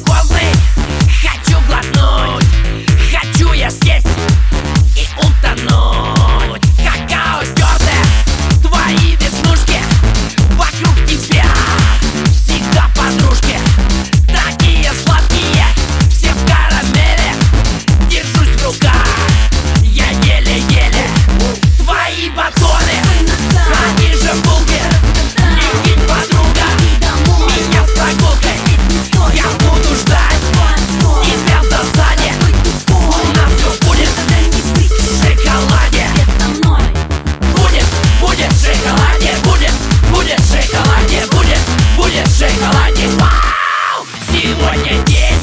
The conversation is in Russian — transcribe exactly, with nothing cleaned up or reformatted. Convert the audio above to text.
вкусный, хочу глотнуть, хочу я съесть и утонуть. Какао тёртое, твои веснушки, вокруг тебя всегда подружки. Такие сладкие, все в карамели, держусь в руках я еле-еле. Твои батоны, они же булки, не кинь, подруга, меня с прогулкой. Я буду ждать тебя в засаде, у нас все будет в шоколаде. Будет, будет в шоколаде, будет, будет в шоколаде, будет, будет в шоколаде. Вау! Сегодня день